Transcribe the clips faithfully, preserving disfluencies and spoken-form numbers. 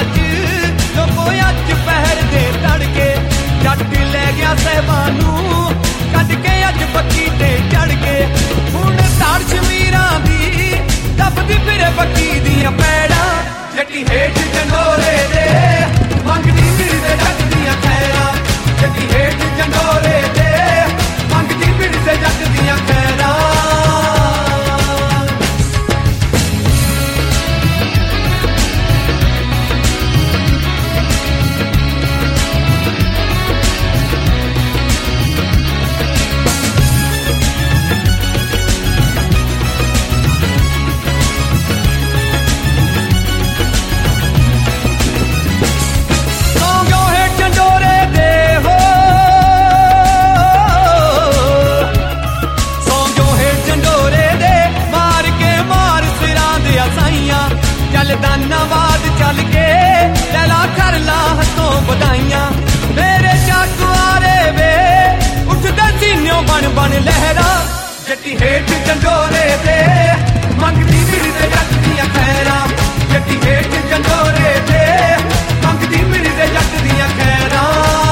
च लोगो अज पहर दे तड़के जट लै गया सहबानू कट के अज पक्की ते चढ़ के हुण ताड़ शमीरां दी दबदी फिरे पक्की दियां पैड़ां जट्टी हेठ जंडोरे दे मंगदी फिरदे जट दियां खैरां जट्टी हेठ जंडोरे दे मंगदी फिरदे जट दियां खैरां दानावाद चल के लैला कर ला हथों बधाइयां मेरे चाकुआरे वे उठदे सीन्यों बन बन लहरा जट्टी हेठ जंडोरे दे मंगदी फिरदे जट दियां खैरां जट्टी हेठ जंडोरे दे मंगदी फिरदे जट दियां खैरां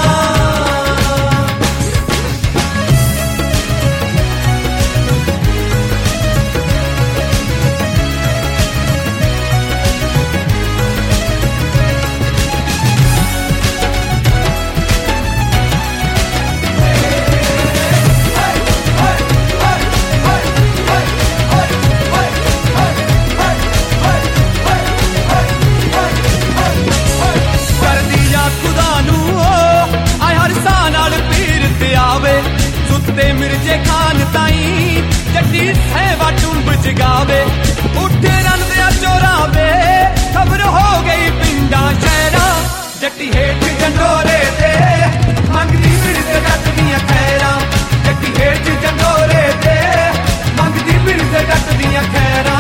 मिर्जे खान ताई जट्टी सहवा टुंब जगावे उठे रन दिया चोरावे खबर हो गई पिंडा शहरा जट्टी हेठ जंडोरे दे मंगदी फिरदे जट दियां खैरां जट्टी हेठ जंडोरे दे मंगदी फिरदे जट दियां खैरां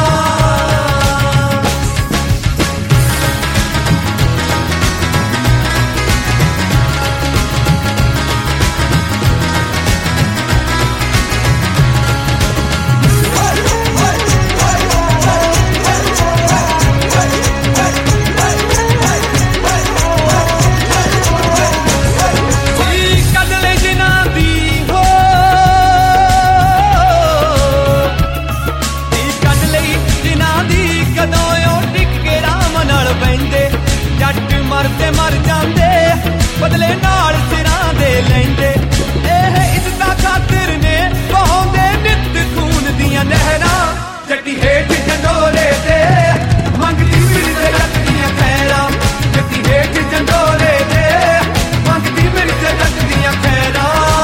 मरते मर जांदे बदले नाल सिरां दे लैंदे एह इज्जतां खातिर ने बहाउंदे नित खून दियां नहरां जट्टी हेठ जंडोरे दे मंगदी फिरदे जट दियां खैरां जट्टी हेठ जंडोरे दे मंगदी फिरदे जट दियां खैरां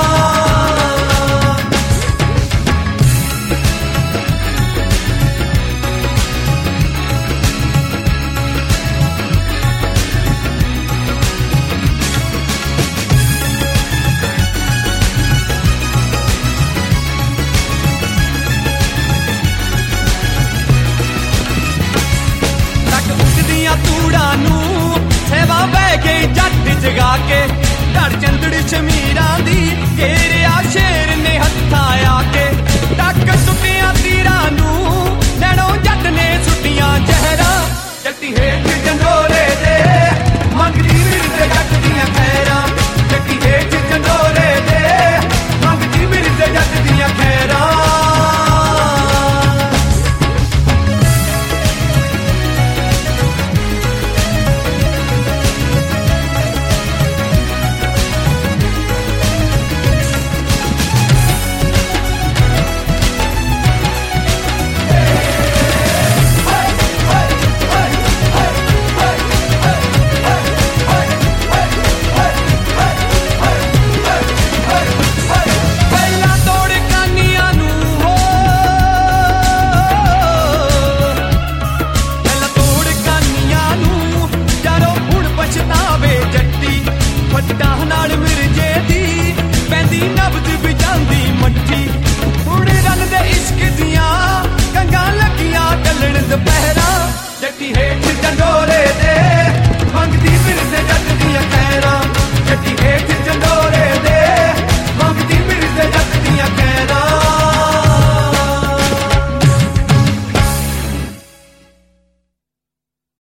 जगा के धड़ चंदड़ी शमीरां दी घेरिया शेर ने हत्था आके टक सुटियां तीरां नू नैणों जट ने सुटियां जहरां जट्टी हेठ जंडोरे दे मंगदी फिरदे जट दियां खैरां जट्टी हेठ जंडोरे दे मंगदी फिरदे जट दियां खैरां जट्टी हेठ